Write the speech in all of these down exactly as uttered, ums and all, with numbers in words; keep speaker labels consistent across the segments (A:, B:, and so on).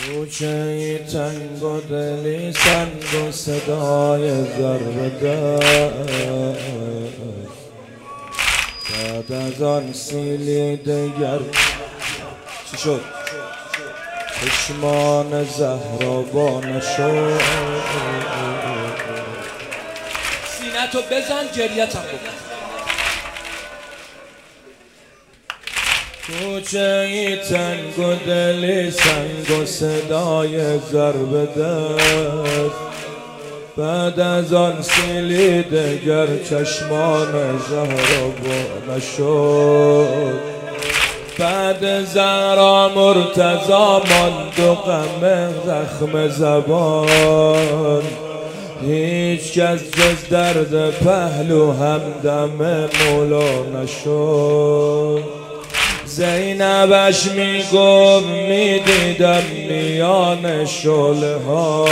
A: کوچه ای تنگ و دلی سنگ و صدای ضرب دست، بعد از آن سیلی دگر چی شد؟ چشمان زهرا نشد.
B: سینه‌تو بزن گریه‌تم بکن.
A: کوچه ای تنگ و دلی سنگ و صدای ضرب دست، بعد از آن سیلی دگر چشمان زهرا نشد. بعد زهرا مرتضا ماند و غم زخم زبان، هیچ کس جز درد پهلو همدم مولا نشد. زینبش میگفت میدیدم میان شعله ها،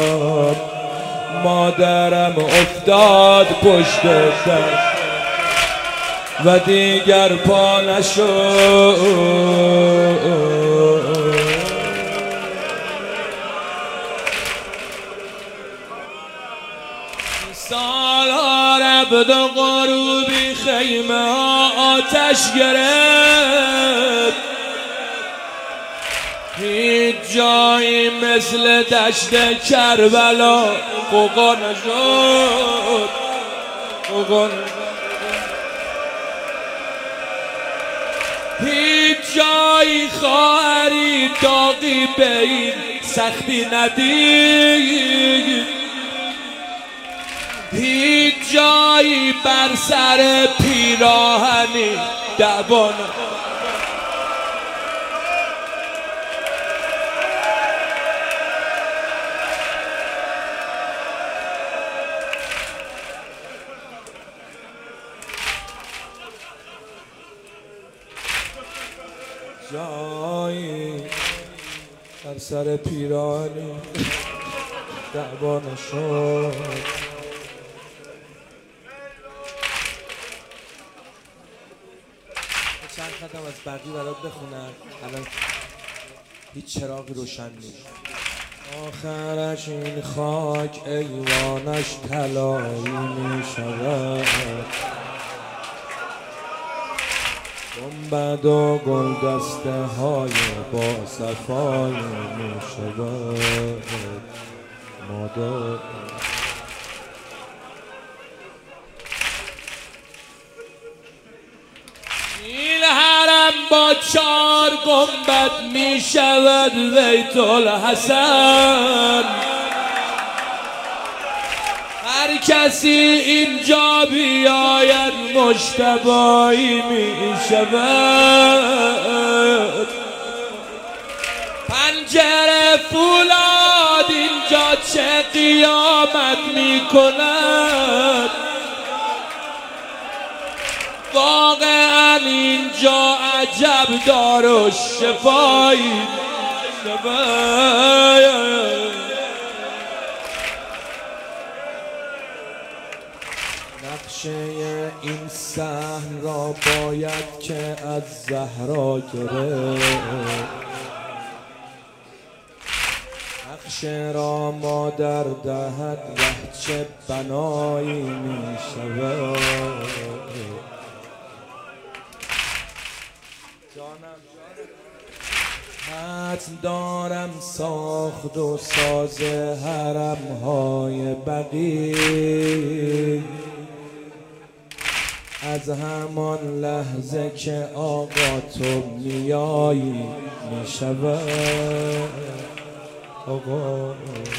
A: مادرم افتاد پشت در و دیگر پا نشد. سالار عبد و غروبی خیمه ها آتش گرفت، هیچ جایی مثل دشت کربلا قوقا نشد. قوقا هیچ جایی خواهری داغی به این سختی ندید، هیچ جایی بر سر پیراهنی دعوا جایی بر سر پیراهنی دعوا نشد. چند قدم از بقی برات بخونم، الان هیچ چراغی روشن نیست. آخرش این خاک ایوانش طلایی می شود، گنبد و گل دسته های با صفایی می شود. مادر این حرم با چار گنبد می شود بیت الحسن. هر کسی اینجا بیاید مجتبایی می شود. پنجره فولاد اینجا چه قیامت می کند، واقعا اینجا عجب دار و شفایی شود. نقشه این صحن را باید که از زهرا گرفت، نقشه را مادر دهد ره چه بنایی می شود. حتم دارم ساخت و ساز حرم های بقیع، از همان لحظه که آقا تو میایی می شود. آقا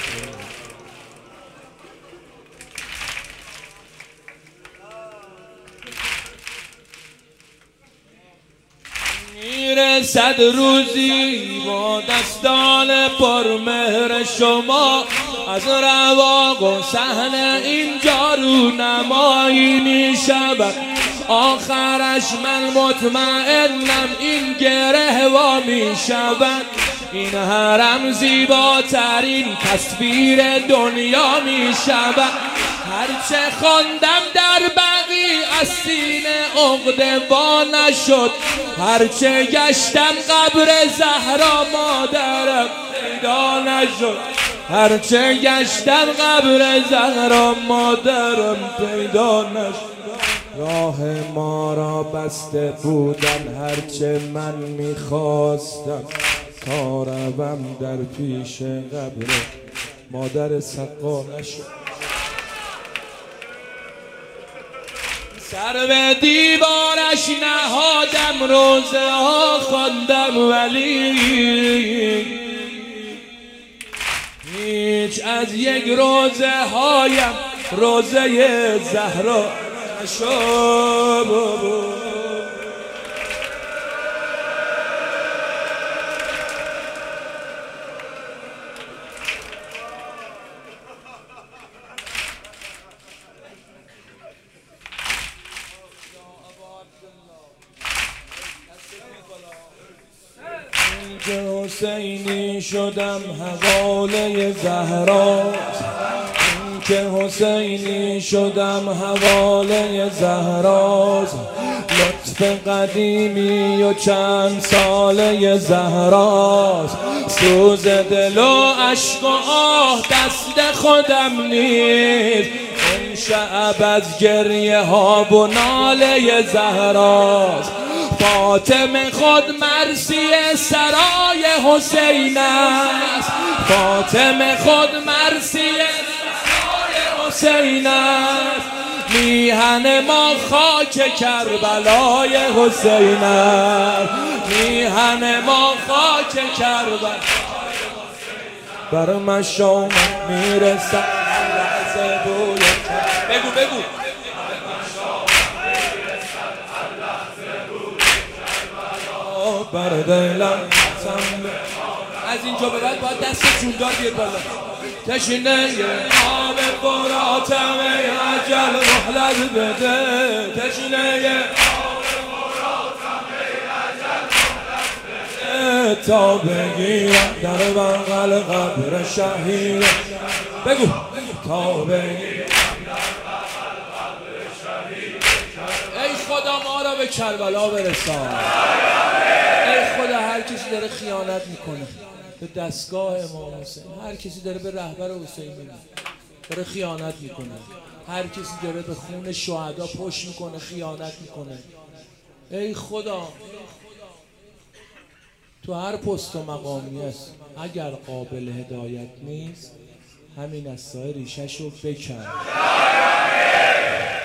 A: میرسد روزی با دستان پرمهر شما، از رواق و صحن اینجا رونمایی می شود. آخرش من مطمئنم این گره وا می شود. این حرم زیباترین تصویر دنیا می شود. هرچه خواندم در بقی از سینه عقده وا نشد، هرچه گشتم قبر زهرا مادرم پیدا نشد، هرچه گشتم قبر زهرا مادرم پیدا نشد. راه ما را بسته بودن هرچه من میخواستم، تا روم در پیش قبر مادر سقا نشد. سر به دیوارش نهادم، روزه ها خواندم، ولی هیچ از یک روزه هایم روزه زهرا نشد. که حسینی شدم حواله زهراست، که حسینی شدم حواله زهراست. لطف قدیمی و چند ساله زهراست، سوز دل و عشق و آه دست خودم نیست. این شعب از گریه ها و ناله زهراست. فاطمه خود مرسی سرای حسین است، فاطمه خود مرسی سرای حسین است. میهن ما خاک کربلای حسین است، میهن ما خاک کربلای بر مشام میرسد لحظه بوی. بگو بگو بر دلم از اینجا به بعد باید دست جوندار بیاد بالا. تشنه آب فراتم ای اجل مهلت بده، تشنه آب فراتم ای اجل مهلت بده، تا بگیرم در بغل قبر شهید. بگو تا بگیرم در بغل قبر شهید. ای خدا ما را به کربلا برسان. ای خدا هر کسی داره خیانت میکنه به دستگاه امام حسین، هر کسی داره به رهبر حسینی داره خیانت میکنه، هر کسی داره به خون شهدا پشت میکنه خیانت میکنه. ای خدا تو هر پست و مقامی است، اگر قابل هدایت نیست همین از سایه ریشش رو بکن.